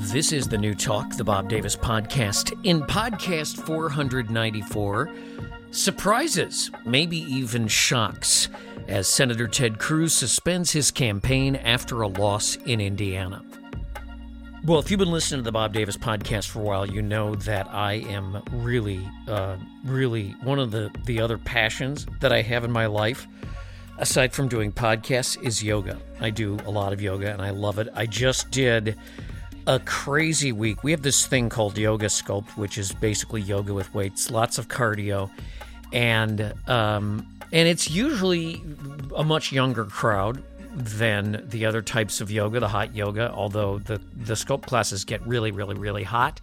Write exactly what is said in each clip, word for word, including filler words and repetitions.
This is the New Talk, the Bob Davis Podcast. In podcast four ninety-four, surprises, maybe even shocks, as Senator Ted Cruz suspends his campaign after a loss in Indiana. Well, if you've been listening to the Bob Davis Podcast for a while, you know that I am really, uh, really one of the, the other passions that I have in my life, aside from doing podcasts, is yoga. I do a lot of yoga, and I love it. I just did a crazy week. We have this thing called Yoga Sculpt, which is basically yoga with weights, lots of cardio, and um, and it's usually a much younger crowd than the other types of yoga, the hot yoga, although the, the sculpt classes get really, really, really hot.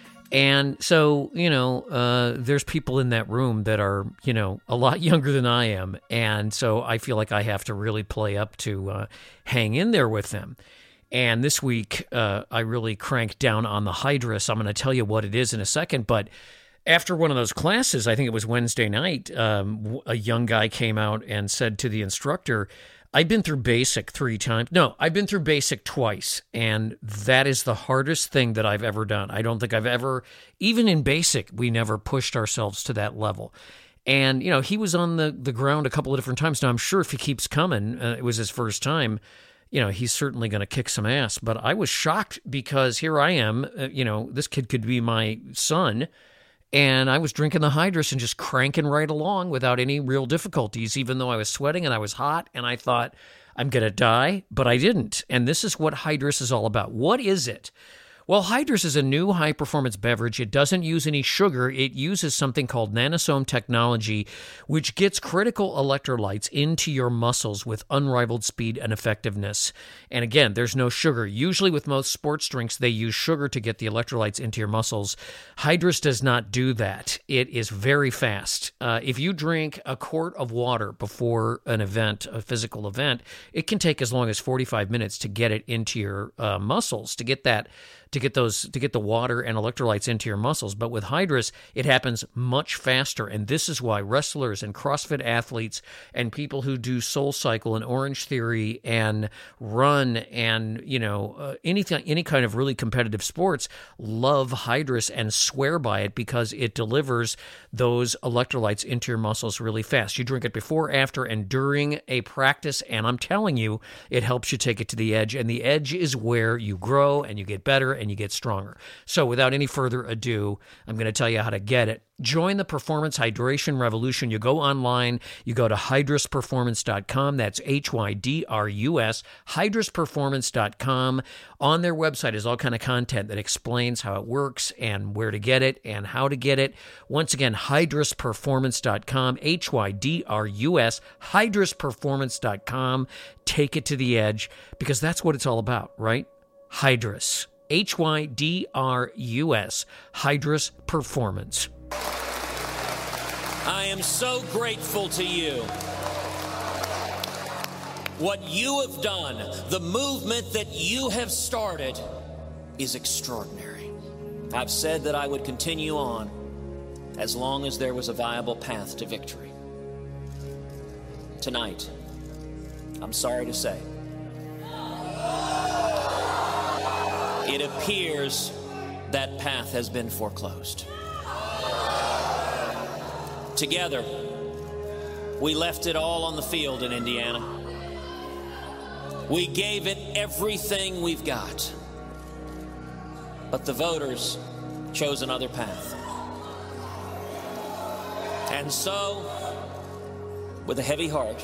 And so, you know, uh, there's people in that room that are, you know, a lot younger than I am, and so I feel like I have to really play up to uh, hang in there with them. And this week, uh, I really cranked down on the Hydrus. I'm going to tell you what it is in a second. But after one of those classes, I think it was Wednesday night, um, a young guy came out and said to the instructor, I've been through basic three times. No, I've been through basic twice. And that is the hardest thing that I've ever done. I don't think I've ever, even in basic, we never pushed ourselves to that level. And, you know, he was on the, the ground a couple of different times. Now, I'm sure if he keeps coming, uh, it was his first time, you know, he's certainly going to kick some ass. But I was shocked because here I am, uh, you know, this kid could be my son, and I was drinking the Hydrus and just cranking right along without any real difficulties, even though I was sweating and I was hot, and I thought, I'm going to die, but I didn't. And this is what Hydrus is all about. What is it? Well, Hydrus is a new high-performance beverage. It doesn't use any sugar. It uses something called nanosome technology, which gets critical electrolytes into your muscles with unrivaled speed and effectiveness. And again, there's no sugar. Usually with most sports drinks, they use sugar to get the electrolytes into your muscles. Hydrus does not do that. It is very fast. Uh, if you drink a quart of water before an event, a physical event, it can take as long as forty-five minutes to get it into your uh, muscles, to get that to get those, to get the water and electrolytes into your muscles. But with Hydrus, it happens much faster. And this is why wrestlers and CrossFit athletes and people who do Soul Cycle and Orange Theory and run and, you know, uh, anything, any kind of really competitive sports love Hydrus and swear by it because it delivers those electrolytes into your muscles really fast. You drink it before, after, and during a practice, and I'm telling you, it helps you take it to the edge. And the edge is where you grow and you get better and you get stronger. So without any further ado, I'm going to tell you how to get it. Join the performance hydration revolution. You go online, you go to hydrus performance dot com. That's H Y D R U S, hydrus performance dot com. On their website is all kind of content that explains how it works and where to get it and how to get it. Once again, hydrus performance dot com, H Y D R U S, hydrus performance dot com. Take it to the edge because that's what it's all about, right? Hydrus. H Y D R U S, Hydrus Performance. I am so grateful to you. What you have done, the movement that you have started, is extraordinary. I've said that I would continue on as long as there was a viable path to victory. Tonight, I'm sorry to say, it appears that path has been foreclosed. Together, we left it all on the field in Indiana. We gave it everything we've got. But the voters chose another path. And so, with a heavy heart,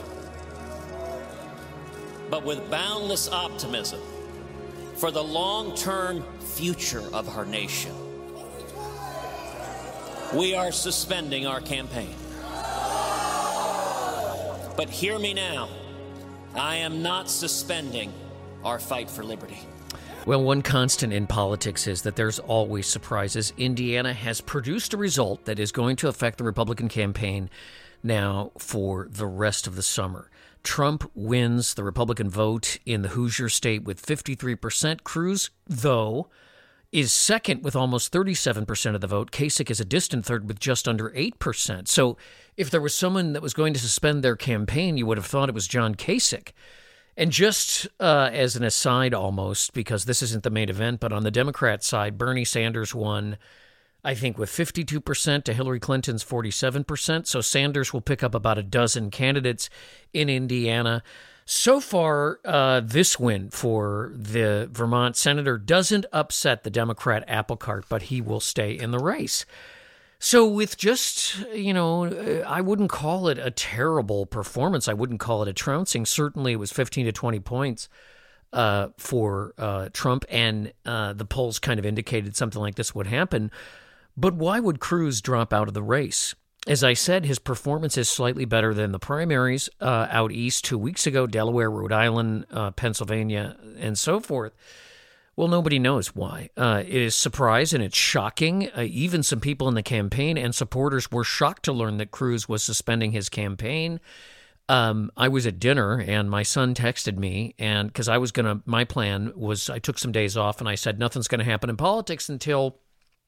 but with boundless optimism, for the long-term future of our nation, we are suspending our campaign. But hear me now, I am not suspending our fight for liberty. Well, one constant in politics is that there's always surprises. Indiana has produced a result that is going to affect the Republican campaign now for the rest of the summer. Trump wins the Republican vote in the Hoosier state with fifty-three percent. Cruz, though, is second with almost thirty-seven percent of the vote. Kasich is a distant third with just under eight percent. So if there was someone that was going to suspend their campaign, you would have thought it was John Kasich. And just uh, as an aside almost, because this isn't the main event, but on the Democrat side, Bernie Sanders won, I think, with fifty-two percent to Hillary Clinton's forty-seven percent. So Sanders will pick up about a dozen candidates in Indiana. So far, uh, this win for the Vermont senator doesn't upset the Democrat apple cart, but he will stay in the race. So with just, you know, I wouldn't call it a terrible performance. I wouldn't call it a trouncing. Certainly it was fifteen to twenty points uh, for uh, Trump, and uh, the polls kind of indicated something like this would happen. But why would Cruz drop out of the race? As I said, his performance is slightly better than the primaries uh, out east two weeks ago, Delaware, Rhode Island, uh, Pennsylvania, and so forth. Well, nobody knows why. Uh, it is surprise and it's shocking. Uh, even some people in the campaign and supporters were shocked to learn that Cruz was suspending his campaign. Um, I was at dinner and my son texted me, and because I was going to, my plan was I took some days off and I said nothing's going to happen in politics until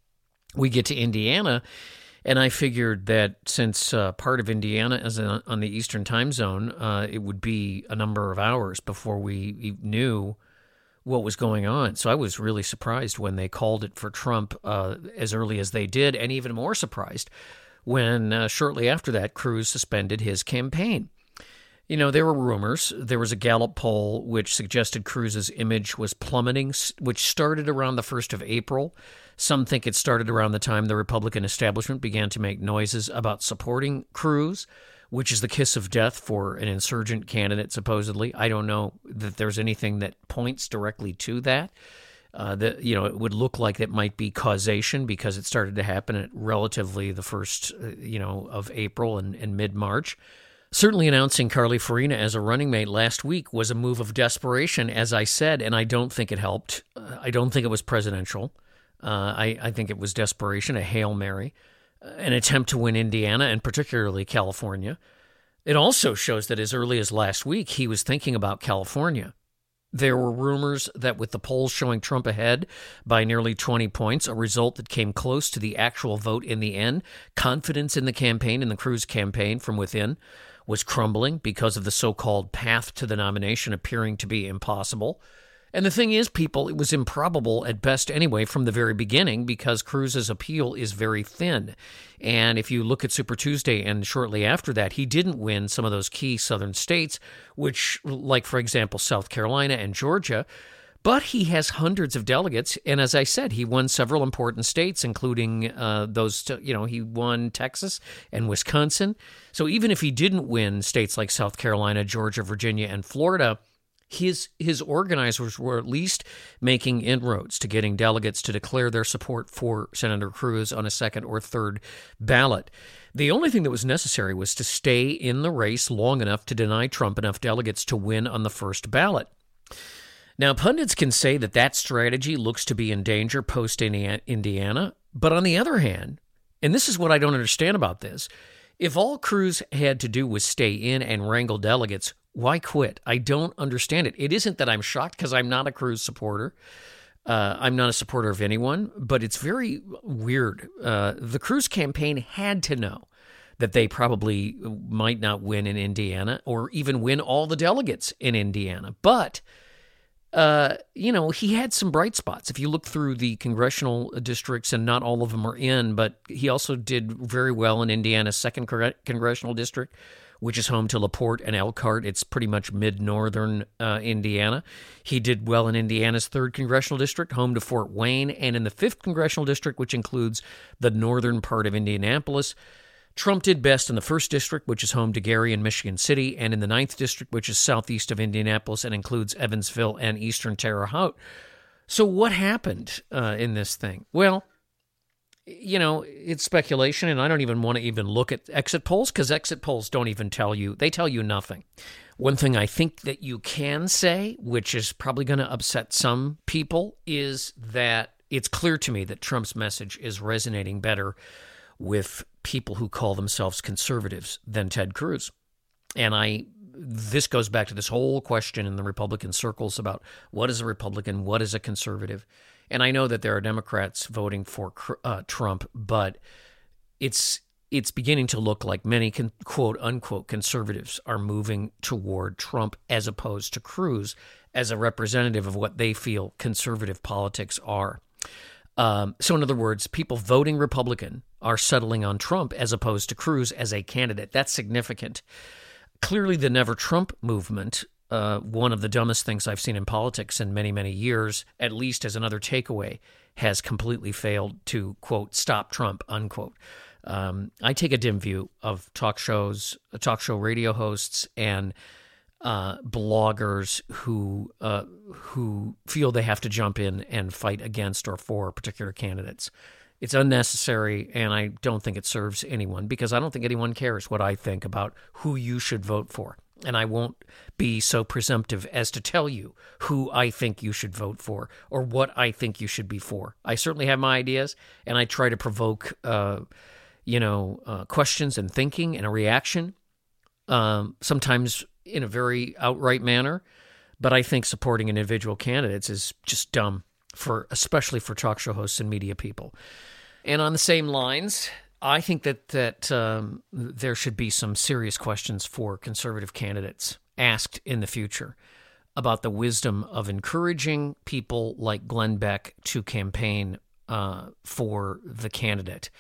we get to Indiana. And I figured that since uh, part of Indiana is on the Eastern time zone, uh, it would be a number of hours before we knew what was going on. So I was really surprised when they called it for Trump uh, as early as they did, and even more surprised when uh, shortly after that, Cruz suspended his campaign. You know, there were rumors. There was a Gallup poll which suggested Cruz's image was plummeting, which started around the first of April. Some think it started around the time the Republican establishment began to make noises about supporting Cruz, which is the kiss of death for an insurgent candidate, supposedly. I don't know that there's anything that points directly to that. Uh, that, you know, it would look like that might be causation because it started to happen at relatively the first, uh, you know, of April and, and mid-March. Certainly announcing Carly Fiorina as a running mate last week was a move of desperation, as I said, and I don't think it helped. Uh, I don't think it was presidential. Uh, I, I think it was desperation, a Hail Mary, an attempt to win Indiana and particularly California. It also shows that as early as last week, he was thinking about California. There were rumors that with the polls showing Trump ahead by nearly twenty points, a result that came close to the actual vote in the end, confidence in the campaign, in the Cruz campaign from within, was crumbling because of the so-called path to the nomination appearing to be impossible. And the thing is, people, it was improbable at best anyway from the very beginning because Cruz's appeal is very thin. And if you look at Super Tuesday and shortly after that, he didn't win some of those key southern states, which, like, for example, South Carolina and Georgia, but he has hundreds of delegates. And as I said, he won several important states, including uh, those, you know, he won Texas and Wisconsin. So even if he didn't win states like South Carolina, Georgia, Virginia, and Florida, his his organizers were at least making inroads to getting delegates to declare their support for Senator Cruz on a second or third ballot. The only thing that was necessary was to stay in the race long enough to deny Trump enough delegates to win on the first ballot. Now, pundits can say that that strategy looks to be in danger post-Indiana, but on the other hand, and this is what I don't understand about this, if all Cruz had to do was stay in and wrangle delegates, why quit? I don't understand it. It isn't that I'm shocked because I'm not a Cruz supporter. Uh, I'm not a supporter of anyone, but it's very weird. Uh, the Cruz campaign had to know that they probably might not win in Indiana or even win all the delegates in Indiana. But, uh, you know, he had some bright spots. If you look through the congressional districts, and not all of them are in, but he also did very well in Indiana's second congressional district, which is home to LaPorte and Elkhart. It's pretty much mid-northern uh, Indiana. He did well in Indiana's third congressional district, home to Fort Wayne, and in the fifth congressional district, which includes the northern part of Indianapolis. Trump did best in the first district, which is home to Gary and Michigan City, and in the ninth district, which is southeast of Indianapolis and includes Evansville and eastern Terre Haute. So what happened uh, in this thing? Well, you know, it's speculation, and I don't even want to even look at exit polls because exit polls don't even tell you. They tell you nothing. One thing I think that you can say, which is probably going to upset some people, is that it's clear to me that Trump's message is resonating better with people who call themselves conservatives than Ted Cruz. And I, this goes back to this whole question in the Republican circles about what is a Republican, what is a conservative. And I know that there are Democrats voting for uh, Trump, but it's it's beginning to look like many con- quote-unquote conservatives are moving toward Trump as opposed to Cruz as a representative of what they feel conservative politics are. Um, so in other words, people voting Republican are settling on Trump as opposed to Cruz as a candidate. That's significant. Clearly, the Never Trump movement, uh, one of the dumbest things I've seen in politics in many, many years, at least as another takeaway, has completely failed to, quote, stop Trump, unquote. Um, I take a dim view of talk shows, talk show radio hosts, and uh, bloggers who uh, who feel they have to jump in and fight against or for particular candidates. It's unnecessary, and I don't think it serves anyone, because I don't think anyone cares what I think about who you should vote for. And I won't be so presumptive as to tell you who I think you should vote for or what I think you should be for. I certainly have my ideas, and I try to provoke, uh, you know, uh, questions and thinking and a reaction, um, sometimes in a very outright manner. But I think supporting individual candidates is just dumb, for especially for talk show hosts and media people. And on the same lines, I think that that um, there should be some serious questions for conservative candidates asked in the future about the wisdom of encouraging people like Glenn Beck to campaign uh, for the candidate,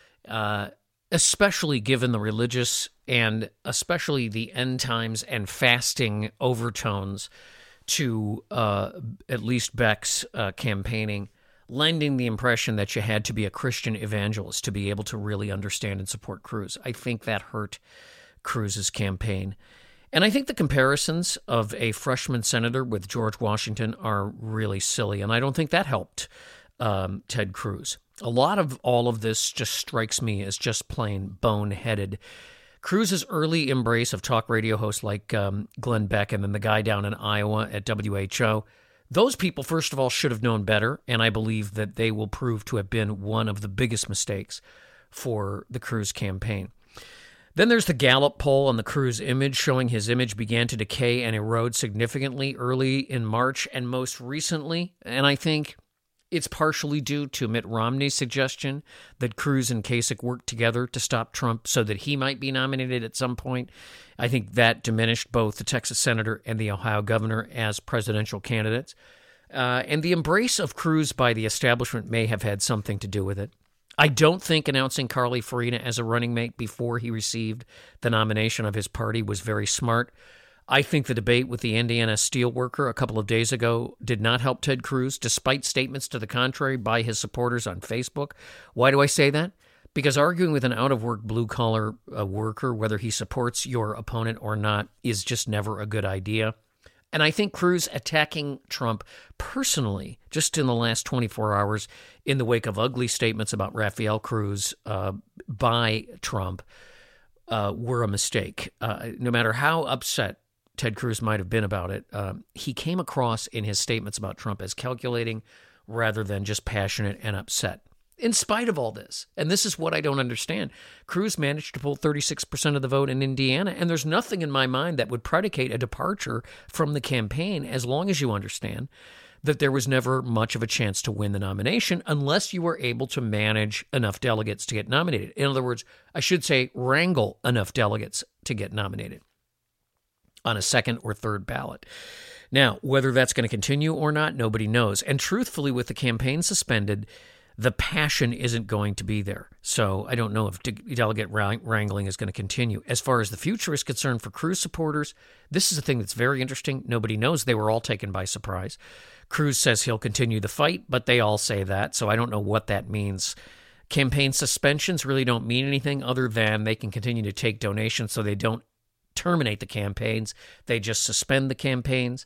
uh, especially given the religious and especially the end times and fasting overtones to uh, at least Beck's uh, campaigning, lending the impression that you had to be a Christian evangelist to be able to really understand and support Cruz. I think that hurt Cruz's campaign. And I think the comparisons of a freshman senator with George Washington are really silly, and I don't think that helped um, Ted Cruz. A lot of all of this just strikes me as just plain boneheaded. Cruz's early embrace of talk radio hosts like um, Glenn Beck and then the guy down in Iowa at W H O, those people, first of all, should have known better, and I believe that they will prove to have been one of the biggest mistakes for the Cruz campaign. Then there's the Gallup poll on the Cruz image, showing his image began to decay and erode significantly early in March and most recently, and I think it's partially due to Mitt Romney's suggestion that Cruz and Kasich work together to stop Trump so that he might be nominated at some point. I think that diminished both the Texas senator and the Ohio governor as presidential candidates. Uh, and the embrace of Cruz by the establishment may have had something to do with it. I don't think announcing Carly Fiorina as a running mate before he received the nomination of his party was very smart. I think the debate with the Indiana steelworker a couple of days ago did not help Ted Cruz, despite statements to the contrary by his supporters on Facebook. Why do I say that? Because arguing with an out-of-work blue-collar uh, worker, whether he supports your opponent or not, is just never a good idea. And I think Cruz attacking Trump personally, just in the last twenty-four hours, in the wake of ugly statements about Rafael Cruz uh, by Trump, uh, were a mistake. Uh, no matter how upset Ted Cruz might have been about it, uh, he came across in his statements about Trump as calculating rather than just passionate and upset. In spite of all this, and this is what I don't understand, Cruz managed to pull thirty-six percent of the vote in Indiana, and there's nothing in my mind that would predicate a departure from the campaign as long as you understand that there was never much of a chance to win the nomination unless you were able to manage enough delegates to get nominated. In other words, I should say wrangle enough delegates to get nominated on a second or third ballot. Now, whether that's going to continue or not, nobody knows. And truthfully, with the campaign suspended, the passion isn't going to be there. So I don't know if de- delegate wrangling is going to continue. As far as the future is concerned for Cruz supporters, this is a thing that's very interesting. Nobody knows. They were all taken by surprise. Cruz says he'll continue the fight, but they all say that, so I don't know what that means. Campaign suspensions really don't mean anything other than they can continue to take donations so they don't terminate the campaigns. They just suspend the campaigns.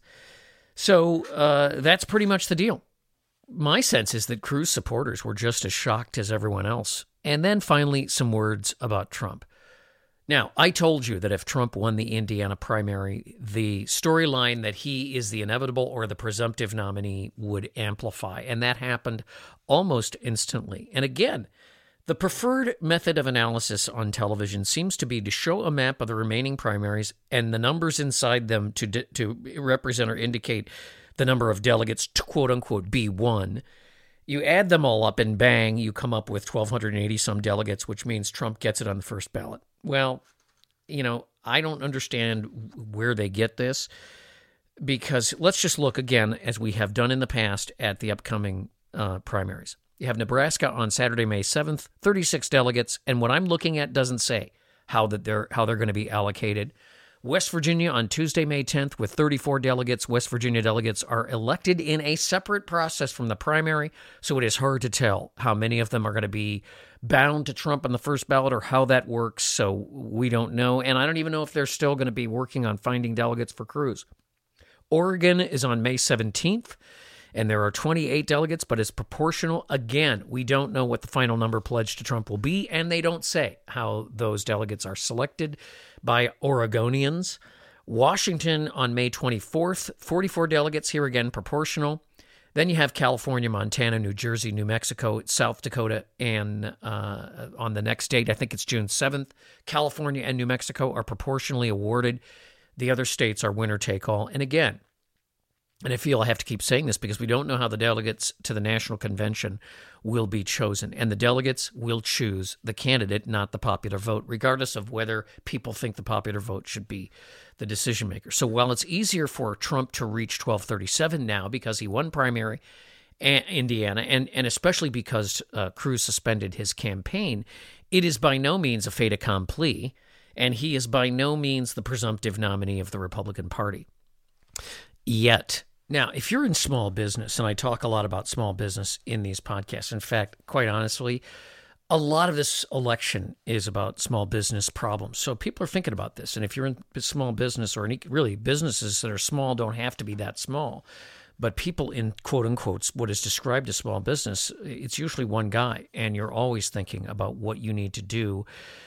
So uh, that's pretty much the deal. My sense is that Cruz supporters were just as shocked as everyone else. And then finally, some words about Trump. Now, I told you that if Trump won the Indiana primary, the storyline that he is the inevitable or the presumptive nominee would amplify. And that happened almost instantly. And again, the preferred method of analysis on television seems to be to show a map of the remaining primaries and the numbers inside them to to represent or indicate the number of delegates to quote-unquote be won, You add them all up and bang, you come up with twelve eighty some delegates, which means Trump gets it on the first ballot. Well, you know, I don't understand where they get this, because let's just look again, as we have done in the past, at the upcoming uh, primaries. You have Nebraska on Saturday, May seventh, thirty-six delegates, and what I'm looking at doesn't say how that they're how they're going to be allocated. West Virginia on Tuesday, May tenth, with thirty-four delegates. West Virginia delegates are elected in a separate process from the primary, so it is hard to tell how many of them are going to be bound to Trump on the first ballot or how that works, so we don't know. And I don't even know if they're still going to be working on finding delegates for Cruz. Oregon is on May seventeenth, and there are twenty-eight delegates, but it's proportional. Again, we don't know what the final number pledged to Trump will be, and they don't say how those delegates are selected by Oregonians. Washington on May twenty-fourth, forty-four delegates, here again, proportional. Then you have California, Montana, New Jersey, New Mexico, South Dakota, and uh, on the next date, I think it's June seventh, California and New Mexico are proportionally awarded. The other states are winner take all. And again, and I feel I have to keep saying this because we don't know how the delegates to the national convention will be chosen. And the delegates will choose the candidate, not the popular vote, regardless of whether people think the popular vote should be the decision maker. So while it's easier for Trump to reach twelve thirty-seven now because he won primary in Indiana, and, and especially because uh, Cruz suspended his campaign, it is by no means a fait accompli, and he is by no means the presumptive nominee of the Republican Party. Yet. Now, if you're in small business, and I talk a lot about small business in these podcasts, in fact, quite honestly, a lot of this election is about small business problems. So people are thinking about this. And if you're in small business, or any, really businesses that are small don't have to be that small, but people in quote unquote what is described as small business, it's usually one guy. And you're always thinking about what you need to do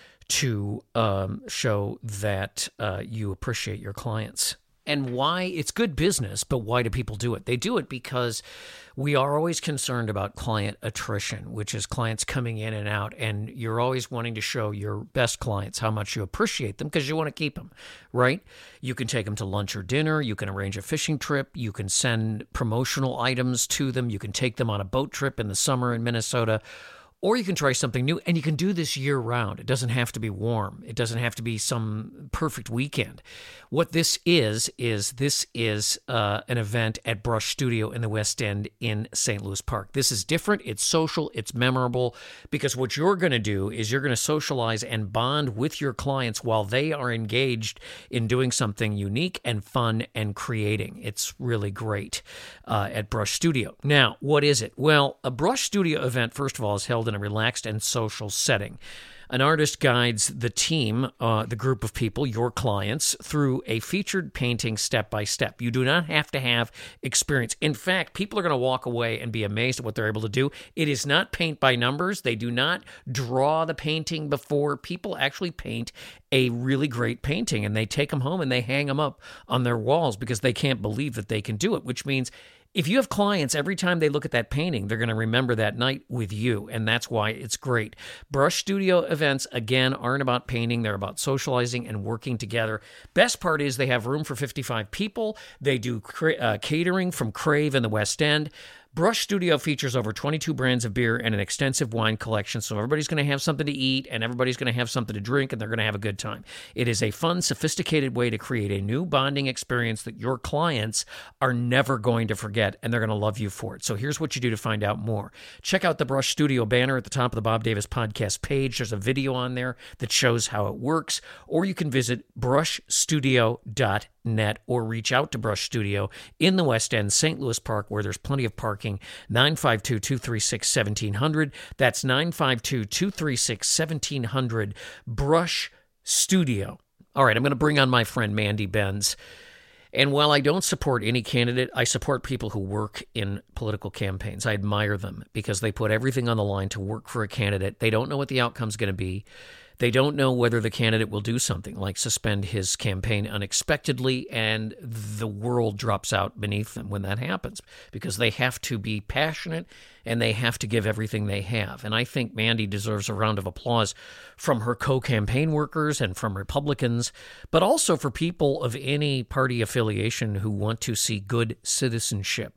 to um, show that uh, you appreciate your clients. And why it's good business, but why do people do it? They do it because we are always concerned about client attrition, which is clients coming in and out. And you're always wanting to show your best clients how much you appreciate them because you want to keep them, right? You can take them to lunch or dinner. You can arrange a fishing trip. You can send promotional items to them. You can take them on a boat trip in the summer in Minnesota. Or you can try something new, and you can do this year-round. It doesn't have to be warm. It doesn't have to be some perfect weekend. What this is, is this is uh, an event at Brush Studio in the West End in Saint Louis Park. This is different. It's social. It's memorable, because what you're going to do is you're going to socialize and bond with your clients while they are engaged in doing something unique and fun and creating. It's really great uh, at Brush Studio. Now, what is it? Well, a Brush Studio event, first of all, is held in a relaxed and social setting. An artist guides the team, uh, the group of people, your clients, through a featured painting step by step. You do not have to have experience. In fact, people are going to walk away and be amazed at what they're able to do. It is not paint by numbers. They do not draw the painting before. People actually paint a really great painting, and they take them home and they hang them up on their walls because they can't believe that they can do it, which means if you have clients, every time they look at that painting, they're going to remember that night with you, and that's why it's great. Brush Studio events, again, aren't about painting. They're about socializing and working together. Best part is they have room for fifty-five people. They do uh, catering from Crave in the West End. Brush Studio features over twenty-two brands of beer and an extensive wine collection, so everybody's going to have something to eat, and everybody's going to have something to drink, and they're going to have a good time. It is a fun, sophisticated way to create a new bonding experience that your clients are never going to forget, and they're going to love you for it. So here's what you do to find out more. Check out the Brush Studio banner at the top of the Bob Davis Podcast page. There's a video on there that shows how it works, or you can visit brush studio dot net or reach out to Brush Studio in the West End, Saint Louis Park, where there's plenty of parking. nine five two, two three six, one seven zero zero. That's nine five two, two three six, one seven zero zero. Brush Studio. All right, I'm going to bring on my friend Mandy Benz. And while I don't support any candidate, I support people who work in political campaigns. I admire them because they put everything on the line to work for a candidate. They don't know what the outcome's going to be. They don't know whether the candidate will do something like suspend his campaign unexpectedly, and the world drops out beneath them when that happens, because they have to be passionate and they have to give everything they have. And I think Mandy deserves a round of applause from her co-campaign workers and from Republicans, but also for people of any party affiliation who want to see good citizenship.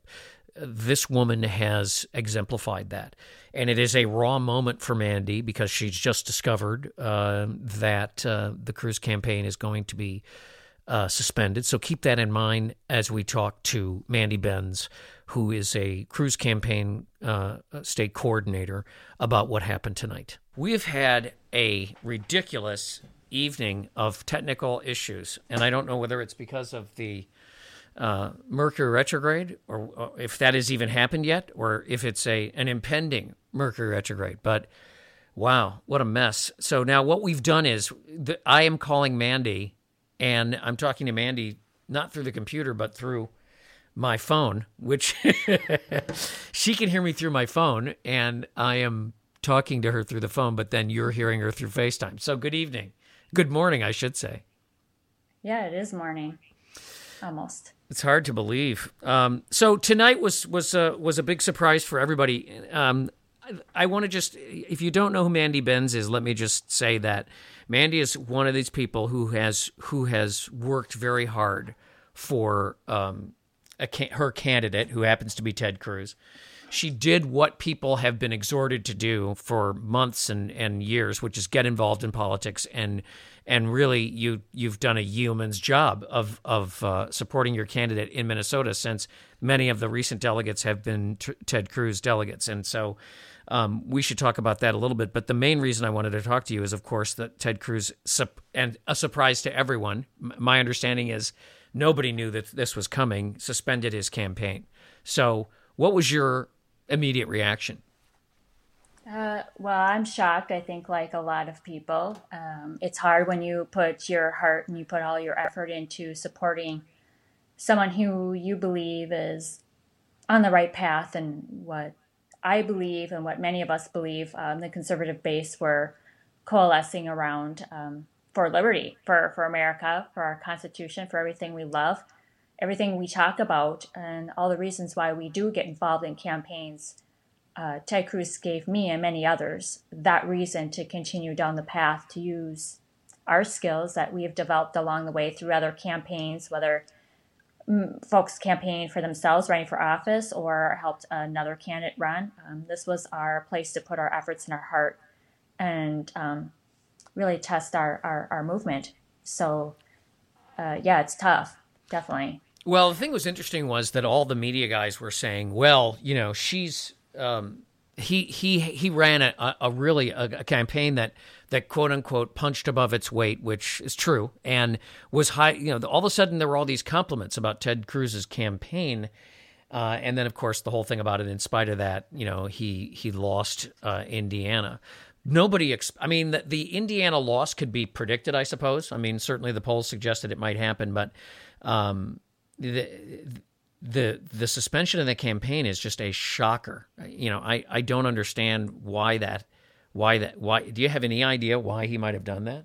this woman has exemplified that. And it is a raw moment for Mandy because she's just discovered uh, that uh, the Cruz campaign is going to be uh, suspended. So keep that in mind as we talk to Mandy Benz, who is a Cruz campaign uh, state coordinator, about what happened tonight. We've had a ridiculous evening of technical issues, and I don't know whether it's because of the uh, Mercury retrograde, or, or if that has even happened yet, or if it's a an impending Mercury retrograde. But wow, what a mess. So now what we've done is the, I am calling Mandy, and I'm talking to Mandy not through the computer, but through my phone, which she can hear me through my phone, and I am talking to her through the phone, but then you're hearing her through FaceTime. So good evening. Good morning, I should say. Yeah, it is morning. Almost. It's hard to believe. Um, so tonight was was a, was a big surprise for everybody. Um, I, I want to just, if you don't know who Mandy Benz is, let me just say that Mandy is one of these people who has who has worked very hard for um, a, her candidate, who happens to be Ted Cruz. She did what people have been exhorted to do for months and, and years, which is get involved in politics, and and really you you've done a yeoman's job of of uh, supporting your candidate in Minnesota, since many of the recent delegates have been t- Ted Cruz delegates, and so um, we should talk about that a little bit. But the main reason I wanted to talk to you is, of course, that Ted Cruz, and a surprise to everyone, my understanding is nobody knew that this was coming, suspended his campaign. So what was your immediate reaction? Uh, well, I'm shocked. I think, like a lot of people, um, it's hard when you put your heart and you put all your effort into supporting someone who you believe is on the right path, and what I believe and what many of us believe, um, the conservative base were coalescing around um, for liberty, for, for America, for our Constitution, for everything we love, everything we talk about, and all the reasons why we do get involved in campaigns. Uh, Ted Cruz gave me and many others that reason to continue down the path, to use our skills that we have developed along the way through other campaigns, whether mm, folks campaigned for themselves running for office or helped another candidate run. Um, this was our place to put our efforts and our heart and um, really test our, our, our movement. So, uh, yeah, it's tough, definitely. Well, the thing that was interesting was that all the media guys were saying, well, you know, she's um, he he he ran a, a really a, a campaign that that quote unquote punched above its weight, which is true, and was high. You know, all of a sudden there were all these compliments about Ted Cruz's campaign, uh, and then of course the whole thing about it. In spite of that, you know, he he lost uh, Indiana. Nobody, ex- I mean, the, the Indiana loss could be predicted, I suppose. I mean, certainly the polls suggested it might happen, but um, the the the suspension of the campaign is just a shocker. You know, I, I don't understand why that, why that, why, do you have any idea why he might have done that?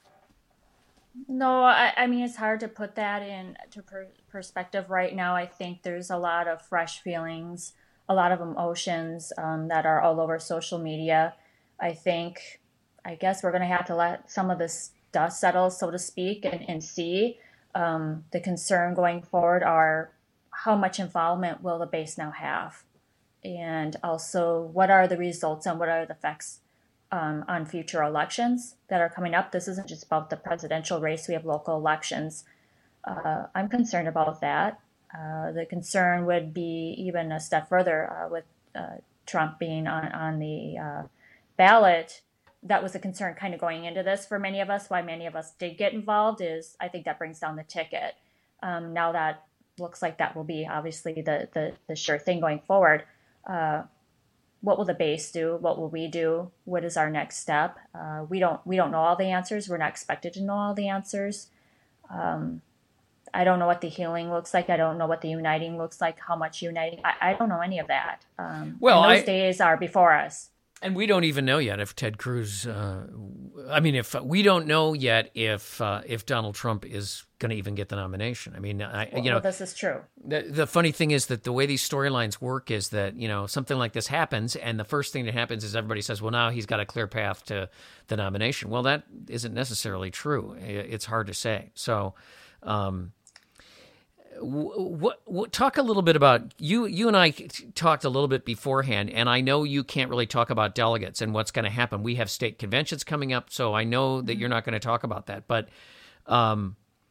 No, I, I mean, it's hard to put that into per- perspective right now. I think there's a lot of fresh feelings, a lot of emotions um, that are all over social media. I think, I guess we're going to have to let some of this dust settle, so to speak, and, and see. Um, the concern going forward are how much involvement will the base now have? And also, what are the results and what are the effects um, on future elections that are coming up? This isn't just about the presidential race. We have local elections. Uh, I'm concerned about that. Uh, the concern would be even a step further uh, with uh, Trump being on, on the uh, ballot. That was a concern kind of going into this for many of us. Why many of us did get involved is I think that brings down the ticket. Um, now that looks like that will be obviously the, the, the sure thing going forward. Uh, what will the base do? What will we do? What is our next step? Uh, we don't we don't know all the answers. We're not expected to know all the answers. Um, I don't know what the healing looks like. I don't know what the uniting looks like. How much uniting? I, I don't know any of that. Um, well, and those I, days are before us. And we don't even know yet if Ted Cruz. Uh, I mean, if we don't know yet if uh, if Donald Trump is going to even get the nomination. I mean, I, well, you know, well, this is true. The, the funny thing is that the way these storylines work is that, you know, something like this happens, and the first thing that happens is everybody says, "Well, now he's got a clear path to the nomination." Well, that isn't necessarily true. It's hard to say. So. Um, what, what talk a little bit about you you and I talked a little bit beforehand, and I know you can't really talk about delegates and what's going to happen. We have state conventions coming up, so I know that you're not going to talk about that, but um,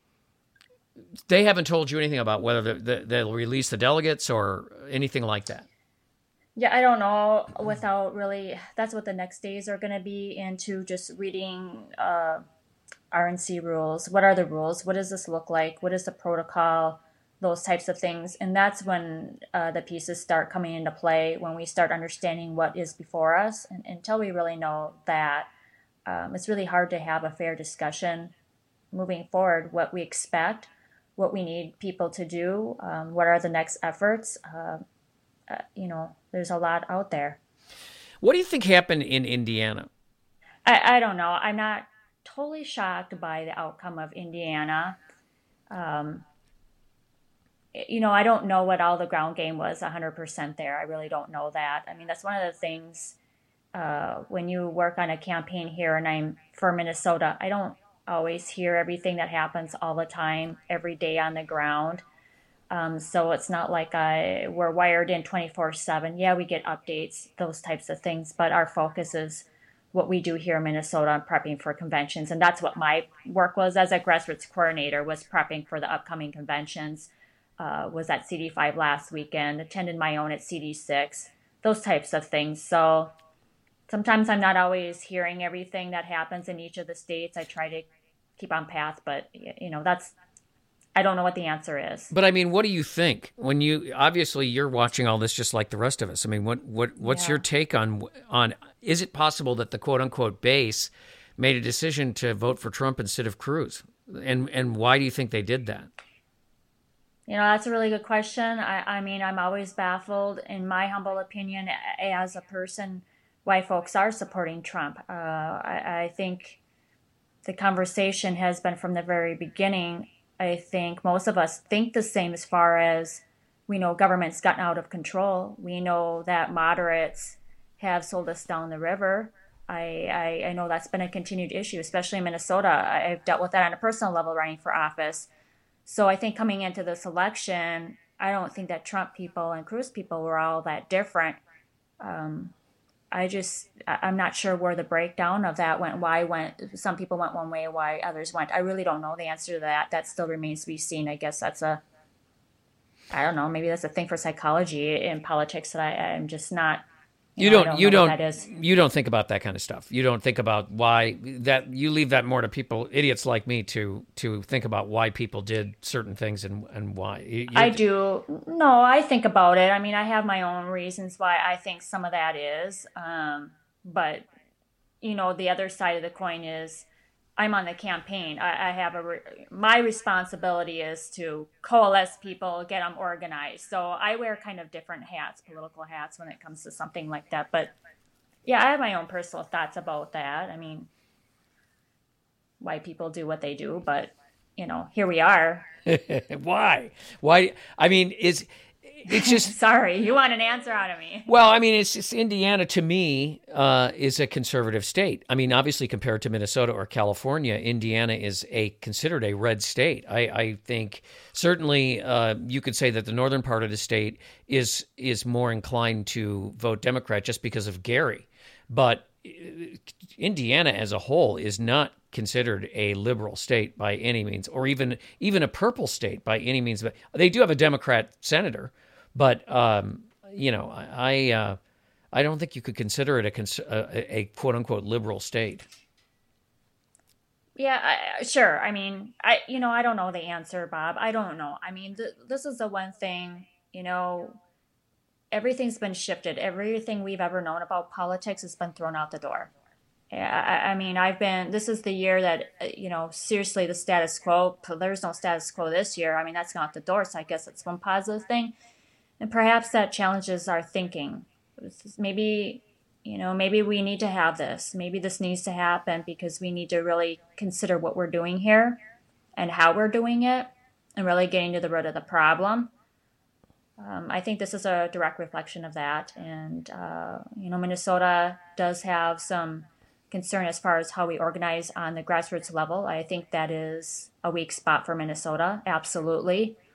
they haven't told you anything about whether the, the, they'll release the delegates or anything like that. Yeah, I don't know without really, that's what the next days are going to be into just reading uh, R N C rules. What are the rules? What does this look like? What is the protocol? Those types of things. And that's when uh, the pieces start coming into play, when we start understanding what is before us. And until we really know that, um, it's really hard to have a fair discussion moving forward, what we expect, what we need people to do, um, what are the next efforts. Uh, uh, you know, there's a lot out there. What do you think happened in Indiana? I, I don't know. I'm not totally shocked by the outcome of Indiana. Um, you know, I don't know what all the ground game was one hundred percent there. I really don't know that. I mean, that's one of the things uh, when you work on a campaign here, and I'm for Minnesota, I don't always hear everything that happens all the time, every day on the ground. Um, so it's not like I, we're wired in twenty-four seven. Yeah, we get updates, those types of things, but our focus is what we do here in Minnesota on prepping for conventions. And that's what my work was as a grassroots coordinator, was prepping for the upcoming conventions. Uh, was at C D five last weekend, attended my own at C D six, those types of things. So sometimes I'm not always hearing everything that happens in each of the states. I try to keep on path, but, you know, that's, I don't know what the answer is. But I mean, what do you think when you, obviously you're watching all this just like the rest of us. I mean, what, what, what's yeah. your take on, on, is it possible that the quote unquote base made a decision to vote for Trump instead of Cruz? And, and why do you think they did that? You know, that's a really good question. I, I mean, I'm always baffled, in my humble opinion, as a person, why folks are supporting Trump. Uh, I, I think the conversation has been from the very beginning. I think most of us think the same as far as we know government's gotten out of control. We know that moderates have sold us down the river. I, I, I know that's been a continued issue, especially in Minnesota. I've dealt with that on a personal level running for office. So I think coming into this election, I don't think that Trump people and Cruz people were all that different. Um, I just, I'm not sure where the breakdown of that went, why went, some people went one way, why others went. I really don't know the answer to that. That still remains to be seen. I guess that's a, I don't know, maybe that's a thing for psychology in politics that I, I'm just not. You, you know, don't, don't you don't, you don't think about that kind of stuff. You don't think about why that, you leave that more to people, idiots like me, to, to think about why people did certain things and, and why. You, I do. No, I think about it. I mean, I have my own reasons why I think some of that is. Um, but, you know, the other side of the coin is I'm on the campaign. I, I have a, re- my responsibility is to coalesce people, get them organized. So I wear kind of different hats, political hats, when it comes to something like that. But yeah, I have my own personal thoughts about that. I mean, why people do what they do, but you know, here we are. Why? Why? I mean, is it's just sorry, you want an answer out of me. Well, I mean, it's just Indiana to me uh, is a conservative state. I mean, obviously compared to Minnesota or California, Indiana is a considered a red state. I, I think certainly uh, you could say that the northern part of the state is is more inclined to vote Democrat just because of Gary, but Indiana as a whole is not considered a liberal state by any means, or even even a purple state by any means. But they do have a Democrat senator. But, um, you know, I uh, I don't think you could consider it a, cons- a, a quote-unquote liberal state. Yeah, I, sure. I mean, I you know, I don't know the answer, Bob. I don't know. I mean, th- this is the one thing, you know, everything's been shifted. Everything we've ever known about politics has been thrown out the door. I, I mean, I've been, this is the year that, you know, seriously, the status quo, there's no status quo this year. I mean, that's gone out the door, so I guess it's one positive thing. And perhaps that challenges our thinking. Maybe, you know, maybe we need to have this. Maybe this needs to happen because we need to really consider what we're doing here and how we're doing it and really getting to the root of the problem. Um, I think this is a direct reflection of that. And, uh, you know, Minnesota does have some concern as far as how we organize on the grassroots level. I think that is a weak spot for Minnesota, absolutely.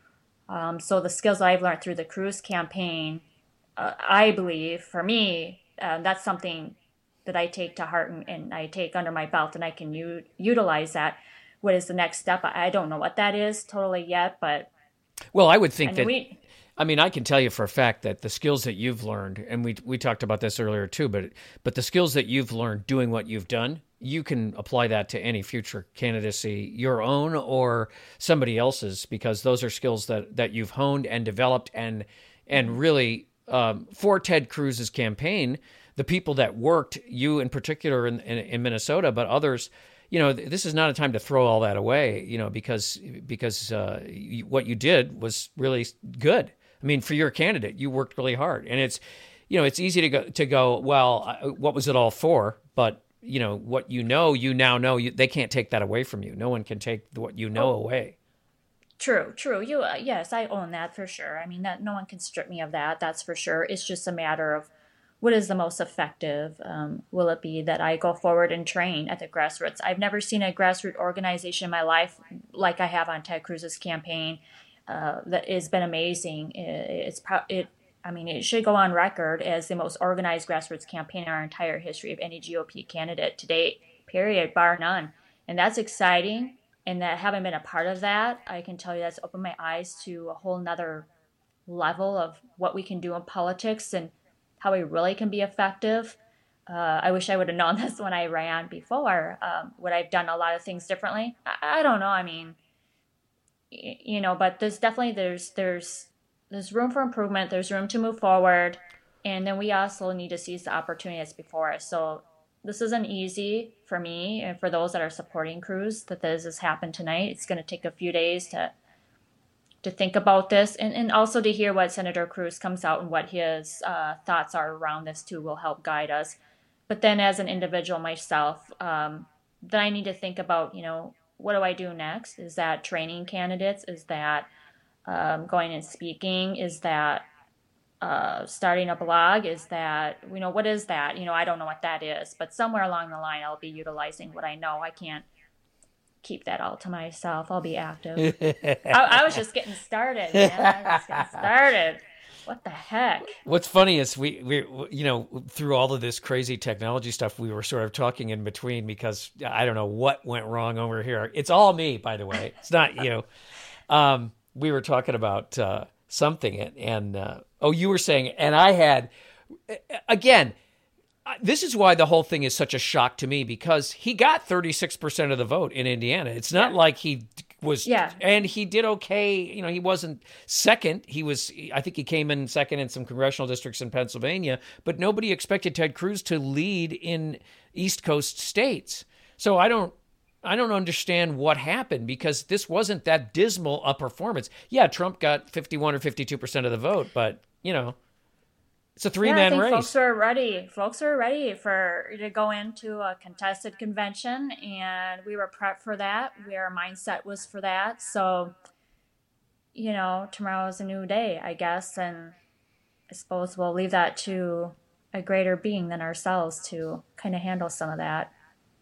Um, so the skills that I've learned through the Cruz campaign, uh, I believe for me, uh, that's something that I take to heart and, and I take under my belt, and I can u- utilize that. What is the next step? I, I don't know what that is totally yet, but well, I would think I mean, that. We, I mean, I can tell you for a fact that the skills that you've learned, and we we talked about this earlier too, but but the skills that you've learned doing what you've done, you can apply that to any future candidacy, your own or somebody else's, because those are skills that, that you've honed and developed. And and really, um, for Ted Cruz's campaign, the people that worked, you in particular in, in, in Minnesota, but others, you know, this is not a time to throw all that away, you know, because because uh, you, what you did was really good. I mean, for your candidate, you worked really hard, and it's, you know, it's easy to go to go. Well, what was it all for? But you know what you know, you now know. You, they can't take that away from you. No one can take what you know oh, away. True, true. You, uh, yes, I own that for sure. I mean, that no one can strip me of that. That's for sure. It's just a matter of what is the most effective. Um, will it be that I go forward and train at the grassroots? I've never seen a grassroots organization in my life like I have on Ted Cruz's campaign. Uh, that has been amazing. It, it's pro- it. I mean, it should go on record as the most organized grassroots campaign in our entire history of any G O P candidate to date, period, bar none. And that's exciting. And that having been a part of that, I can tell you that's opened my eyes to a whole nother level of what we can do in politics and how we really can be effective. Uh, I wish I would have known this when I ran before. Um, would I have done a lot of things differently? I, I don't know. I mean, y- you know, but there's definitely, there's, there's, there's room for improvement. There's room to move forward. And then we also need to seize the opportunity that's before us. So this isn't easy for me and for those that are supporting Cruz that this has happened tonight. It's going to take a few days to to think about this, and, and also to hear what Senator Cruz comes out and what his uh, thoughts are around this too will help guide us. But then as an individual myself, um, then I need to think about, you know, what do I do next? Is that training candidates? Is that um, going and speaking? Is that uh, starting a blog? Is that, you know, what is that? You know, I don't know what that is, but somewhere along the line, I'll be utilizing what I know. I can't keep that all to myself. I'll be active. I, I was just getting started, man. I was just getting started. What the heck? What's funny is we, we, you know, through all of this crazy technology stuff, we were sort of talking in between because I don't know what went wrong over here. It's all me, by the way. It's not you. Um, we were talking about uh, something, and, and uh, oh, you were saying, and I had, again, this is why the whole thing is such a shock to me, because he got thirty-six percent of the vote in Indiana. It's not yeah. like he was, yeah. and he did okay. You know, he wasn't second. He was, I think he came in second in some congressional districts in Pennsylvania, but nobody expected Ted Cruz to lead in East Coast states. So I don't, I don't understand what happened, because this wasn't that dismal a performance. Yeah, Trump got fifty-one or fifty-two percent of the vote, but you know, it's a three-man yeah, I think race. Folks are ready. Folks are ready for to go into a contested convention, and we were prepped for that. Our mindset was for that. So, you know, tomorrow is a new day, I guess, and I suppose we'll leave that to a greater being than ourselves to kind of handle some of that.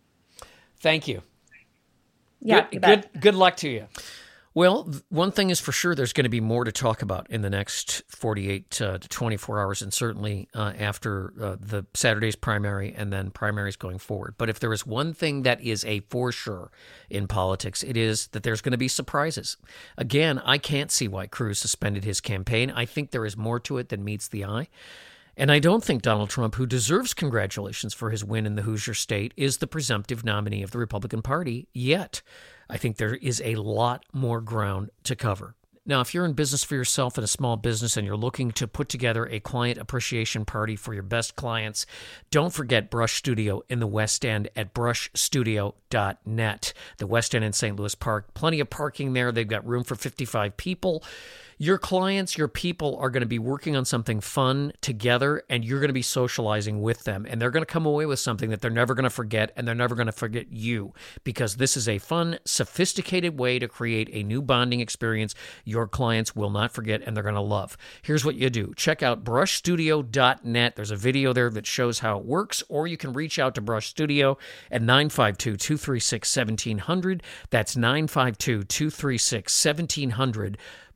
Thank you. Yeah, good, good, good luck to you. Well, one thing is for sure, there's going to be more to talk about in the next forty-eight uh, to twenty-four hours, and certainly uh, after uh, the Saturday's primary and then primaries going forward. But if there is one thing that is a for sure in politics, it is that there's going to be surprises. Again, I can't see why Cruz suspended his campaign. I think there is more to it than meets the eye. And I don't think Donald Trump, who deserves congratulations for his win in the Hoosier state, is the presumptive nominee of the Republican Party yet. I think there is a lot more ground to cover. Now, if you're in business for yourself in a small business and you're looking to put together a client appreciation party for your best clients, don't forget Brush Studio in the West End at brush studio dot net. The West End in Saint Louis Park, plenty of parking there. They've got room for fifty-five people. Your clients, your people are going to be working on something fun together, and you're going to be socializing with them. And they're going to come away with something that they're never going to forget, and they're never going to forget you, because this is a fun, sophisticated way to create a new bonding experience your clients will not forget and they're going to love. Here's what you do. Check out brush studio dot net. There's a video there that shows how it works, or you can reach out to Brush Studio at nine five two, two three six, one seven zero zero. That's nine five two, two three six, one seven zero zero.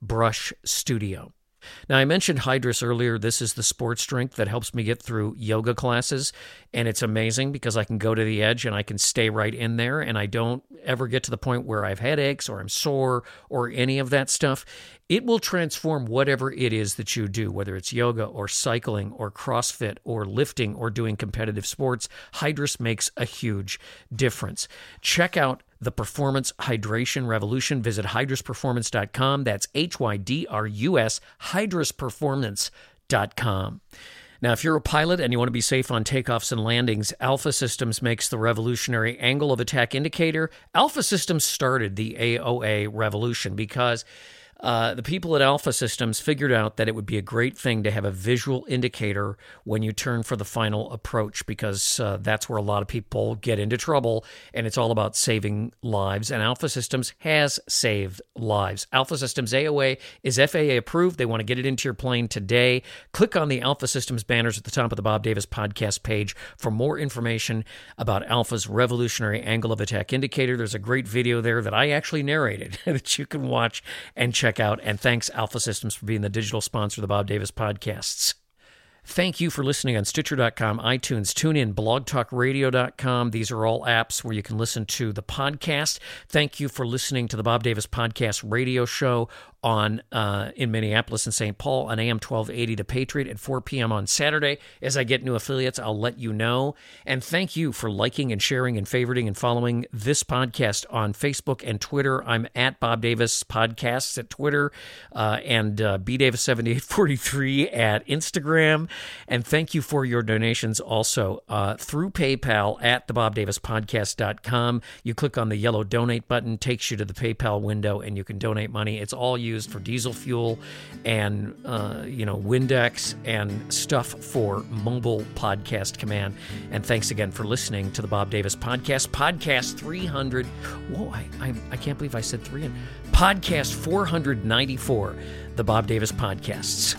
Brush Studio. Now, I mentioned Hydrus earlier. This is the sports drink that helps me get through yoga classes, and it's amazing because I can go to the edge and I can stay right in there, and I don't ever get to the point where I have headaches or I'm sore or any of that stuff. It will transform whatever it is that you do, whether it's yoga or cycling or CrossFit or lifting or doing competitive sports. Hydrus makes a huge difference. Check out the Performance Hydration Revolution. Visit hydrus performance dot com. That's H Y D R U S, hydrus performance dot com. Now, if you're a pilot and you want to be safe on takeoffs and landings, Alpha Systems makes the revolutionary angle of attack indicator. Alpha Systems started the A O A revolution because Uh, the people at Alpha Systems figured out that it would be a great thing to have a visual indicator when you turn for the final approach, because uh, that's where a lot of people get into trouble, and it's all about saving lives, and Alpha Systems has saved lives. Alpha Systems A O A is F A A approved. They want to get it into your plane today. Click on the Alpha Systems banners at the top of the Bob Davis podcast page for more information about Alpha's revolutionary angle of attack indicator. There's a great video there that I actually narrated that you can watch and check out. And thanks, Alpha Systems, for being the digital sponsor of the Bob Davis podcasts. Thank you for listening on Stitcher dot com, iTunes, TuneIn, blog talk radio dot com. These are all apps where you can listen to the podcast. Thank you for listening to the Bob Davis Podcast radio show on uh, in Minneapolis and Saint Paul on A M twelve eighty The Patriot at four p.m. on Saturday. As I get new affiliates, I'll let you know. And thank you for liking and sharing and favoriting and following this podcast on Facebook and Twitter. I'm at Bob Davis Podcasts at Twitter uh, and uh, B Davis seventy-eight forty-three at Instagram. And thank you for your donations also uh, through PayPal at the bob davis podcast dot com. You click on the yellow donate button, takes you to the PayPal window, and you can donate money. It's all used for diesel fuel and, uh, you know, Windex and stuff for mobile podcast command. And thanks again for listening to the Bob Davis Podcast. Podcast three hundred. Whoa, I, I, I can't believe I said three hundred. Podcast four ninety-four, the Bob Davis Podcasts.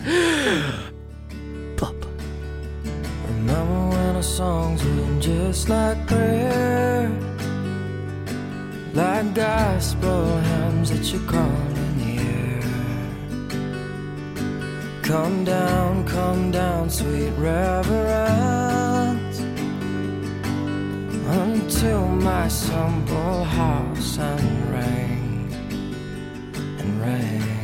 Pop. Remember when our songs were just like prayer, like gospel hymns that you call in the air. Come down, come down, sweet reverence, until my simple house and ring and rain.